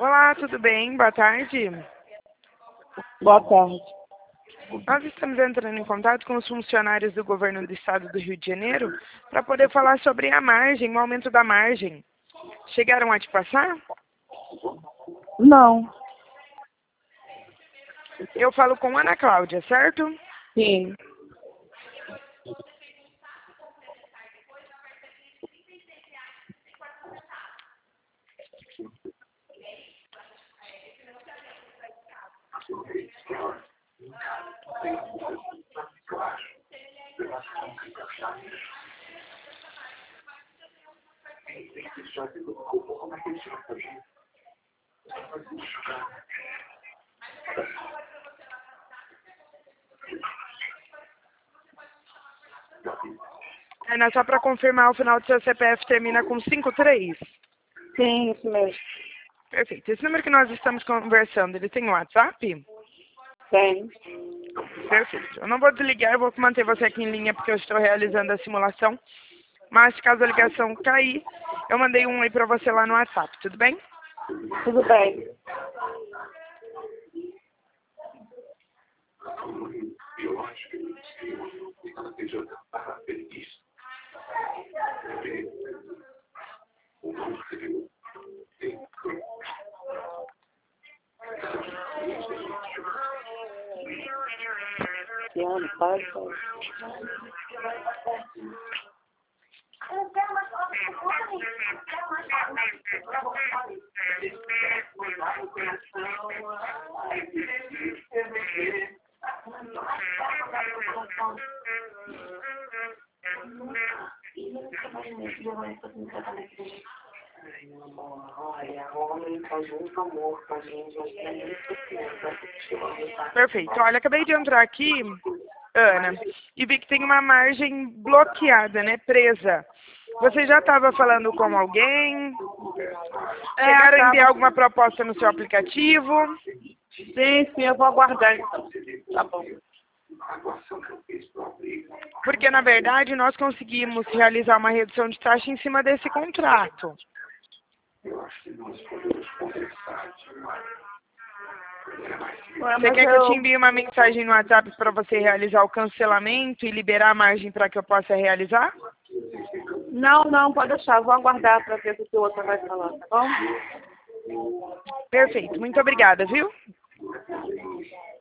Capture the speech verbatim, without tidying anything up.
Olá, tudo bem? Boa tarde. Boa tarde. Nós estamos entrando em contato com os funcionários do governo do estado do Rio de Janeiro para poder falar sobre a margem, o aumento da margem. Chegaram a te passar? Não. Eu falo com Ana Cláudia, certo? Sim. Ana, só para confirmar, o final do seu C P F termina com cinco três? Sim, isso mesmo. Perfeito. Esse número que nós estamos conversando, ele tem um WhatsApp? Tem. Perfeito. Eu não vou desligar, eu vou manter você aqui em linha porque eu estou realizando a simulação. Mas caso a ligação cair, eu mandei um aí para você lá no WhatsApp, tudo bem? Tudo bem. Piano, pai, pai. Perfeito. Olha, acabei de entrar aqui, Ana, e vi que tem uma margem bloqueada, né, presa. Você já estava falando com alguém? Chegaram a enviar alguma proposta no seu aplicativo? Sim, sim, eu vou aguardar então. Tá bom. Porque, na verdade, nós conseguimos realizar uma redução de taxa em cima desse contrato. Ué, Você mas quer que eu eu... te envie uma mensagem no WhatsApp para você realizar o cancelamento e liberar a margem para que eu possa realizar? Não, não, pode deixar. Eu vou aguardar para ver o que o outro vai falar, tá bom? Perfeito. Muito obrigada, viu?